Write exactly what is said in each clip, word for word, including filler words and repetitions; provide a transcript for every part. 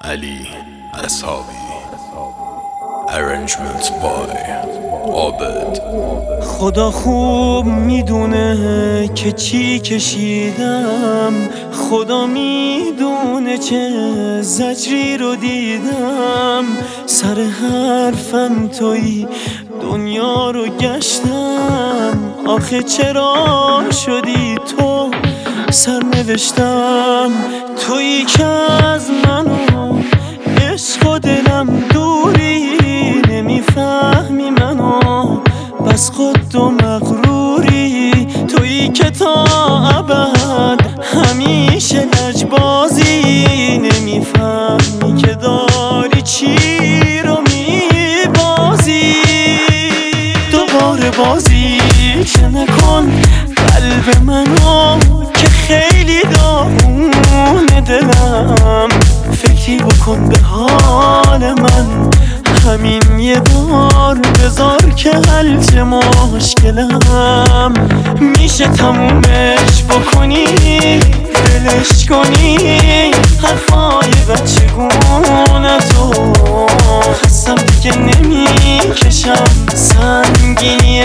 علی اصحابی. Arrangement by عابد. خدا خوب میدونه که چی کشیدم، خدا میدونه چه زجری رو دیدم. سر حرفم تویی دنیا رو گشتم، آخه چرا شدی تو سرنوشتم؟ تویی که از منو عشق و دلم دوری، نمیفهمی منو بس خود و مغروری. تویی که تا ابد همیشه لجبازی، نمیفهمی که داری چی رو میبازی. دوباره بازی که نکن قلب منو که خیلی داغونه دلم. فکری بکن به حال من، همین یه بار بذار که حل مشکلم. میشه تمومش بکنی، دلش کنی حرفای بچگونه تو. خستم دیگه نمیکشم سنگینی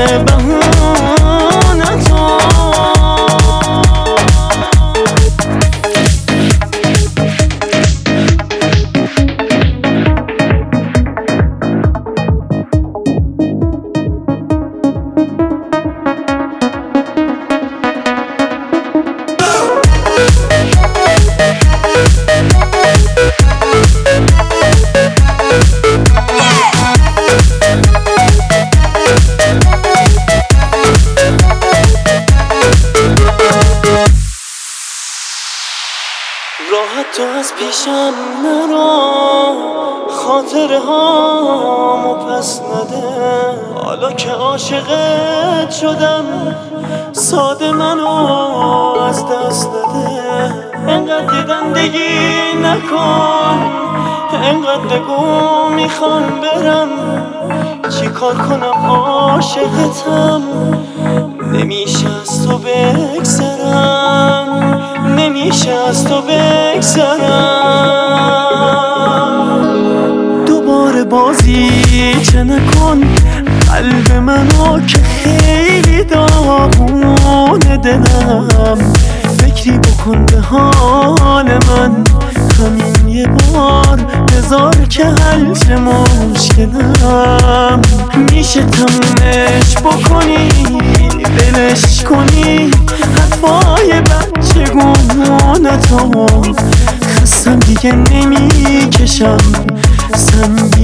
بهونه تو. راحت تو از پیشم نرو، خاطره هامو پس نده. حالا که عاشقت شدم ساده منو از دست نده. انقدر دندگی نکن، انقدر نگو میخوام برم. چی کار کنم عاشقتم، نمیشه از تو بگذرم، نمیشه از تو بگذرم. دوباره بازی چه نکن قلب منو که خیلی داغونه دلم. فکری بکن به حال من، همین یه بار بذار که حل شه مشکلم. میشه تمومش بکنی، دلش کنی حرفای بچگونه تو. خستم دیگه نمیکشم سنگ